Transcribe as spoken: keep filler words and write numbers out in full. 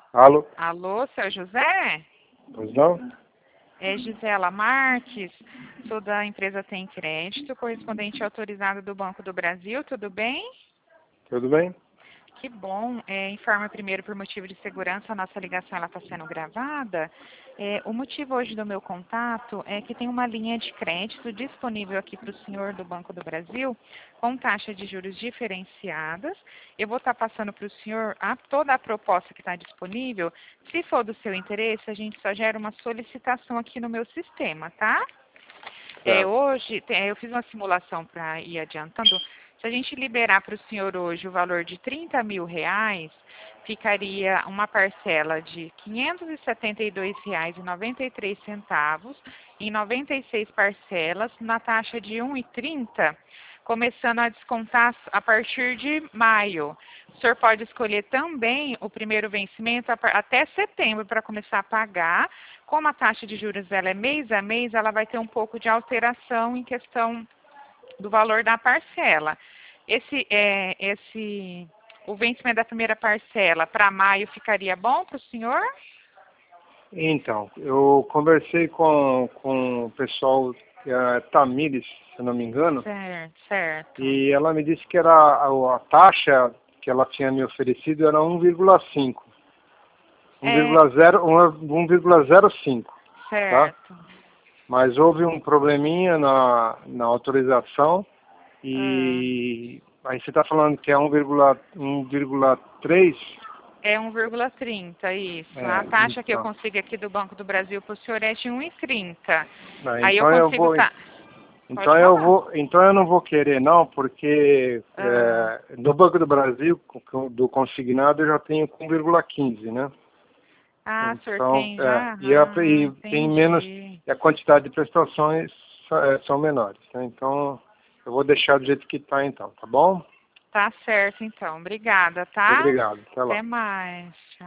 Alô? Alô, seu José? Pois não? É Gisela Marques, sou da empresa Tem Crédito, correspondente autorizado do Banco do Brasil, tudo bem? Tudo bem? Que bom. É, informa primeiro por motivo de segurança, a nossa ligação está sendo gravada. É, o motivo hoje do meu contato é que tem uma linha de crédito disponível aqui para o senhor do Banco do Brasil, com taxa de juros diferenciadas. Eu vou estar passando para o senhor a, toda a proposta que está disponível. Se for do seu interesse, a gente só gera uma solicitação aqui no meu sistema, tá? É, Certo. hoje, tem- eu fiz uma simulação para ir adiantando. Se a gente liberar para o senhor hoje o valor de trinta mil reais, ficaria uma parcela de quinhentos e setenta e dois reais e noventa e três centavos em noventa e seis parcelas na taxa de um e trinta, começando a descontar a partir de maio. O senhor pode escolher também o primeiro vencimento a par- até setembro para começar a pagar. Como a taxa de juros dela é mês a mês, ela vai ter um pouco de alteração em questão do valor da parcela. Esse, é, esse, o vencimento da primeira parcela para maio ficaria bom para o senhor? Então, eu conversei com, com o pessoal, é, Tamires, se eu não me engano, Certo, certo. e ela me disse que era a, a taxa que ela tinha me oferecido era um vírgula cinco. É, um vírgula zero cinco, tá? certo. Mas houve um probleminha na, na autorização Ah, e aí você está falando que é um vírgula três? é um vírgula trinta, isso. A É, taxa que eu então. consigo aqui do Banco do Brasil para o senhor é de um e trinta. Ah, Aí eu então eu consigo vou, tá. Pode então eu falar? vou, então eu não vou querer não, porque Ah, é, no Banco do Brasil, com- do consignado, eu já tenho com um vírgula quinze, né? ah, o senhor Então, tem é, já? e, a, Ah, e tem menos, entendi. e a quantidade de prestações é, são menores, né? Então, eu vou deixar do jeito que está então, tá bom? Tá certo, então. Obrigada, tá? Obrigado, até lá. Até mais. Tchau.